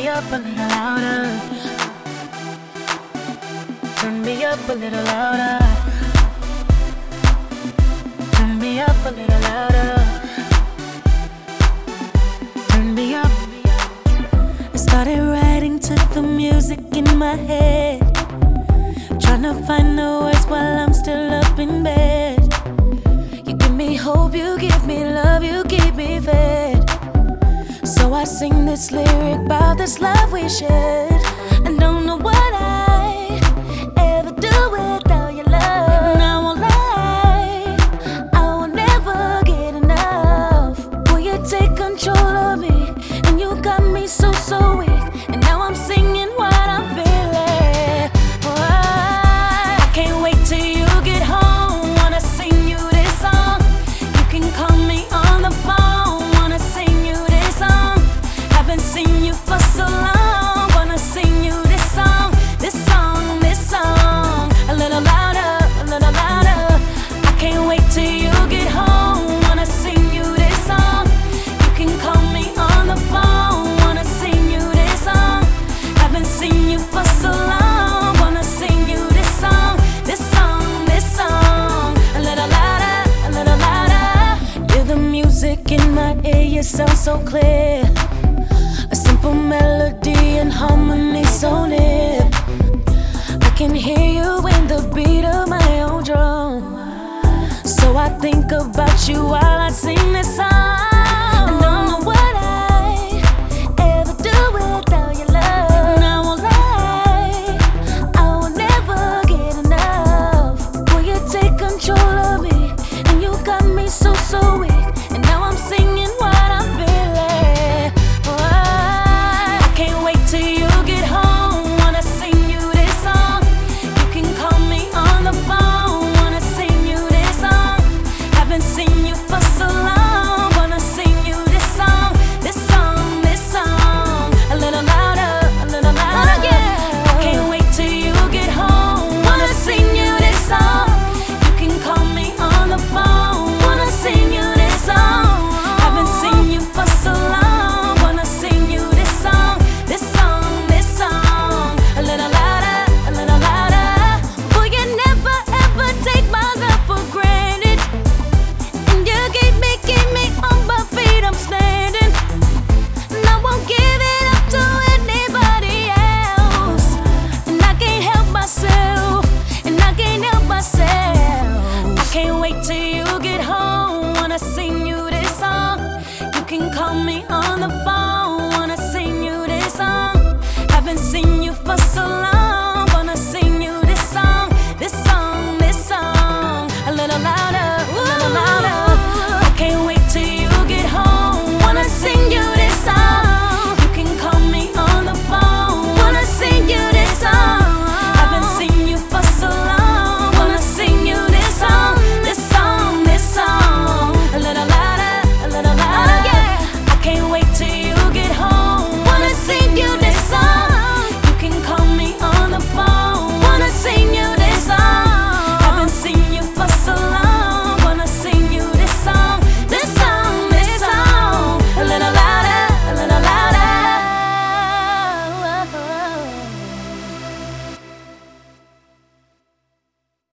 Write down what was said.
me up a little louder. Turn me up a little louder. Turn me up a little louder. Turn me up. I started writing to the music in my head, trying to find the words while I'm still up in bed. You give me hope, you give me love, you keep me fed. So I sing this lyric about this love we shared. I don't know what I ever do without your love. And I won't lie, I will never get enough. Will you take control of me? And you got me so weak. And now I'm singing what I'm feeling. I can't wait till you get home. Wanna sing you this song. You can call me on the phone. Wanna sing you this song. Haven't seen you for so long. Wanna sing you this song. This song, this song. A little louder, a little louder. I can't wait till you get home. Wanna sing you this song. You can call me on the phone. Wanna sing you this song. Haven't seen you for so long. Wanna sing you this song. This song, this song. A little louder, a little louder. You're the music in my ear. You sound so clear. A simple melody and harmony so near. I can hear you in the beat of my own drum. So I think about you while I sing this song. I don't know what I ever do without your love. And I won't lie, I will never get enough. Will you take control of me? And you got me so weak. And now I'm singing what I'm feeling. I can't wait till you get home. Wanna sing you this song. You can call me on the phone. Wanna sing you this song. Haven't seen you for so long. Wanna sing you this song. This song, this song. A little louder, a little louder. Oh, yeah. I can't wait till you get home. Wanna sing you this song. You can call me on the phone. Wanna sing you this song. Haven't seen you for so long. Wanna sing you this song. This song, this song. A little louder, a little louder. Will you never ever take my love for granted? And you keep me on my feet, I'm standing. And I won't give it up to anybody else. And I can't help myself. And I can't help myself. I can't wait till you get home. Wanna sing you this song. You can call me on the phone.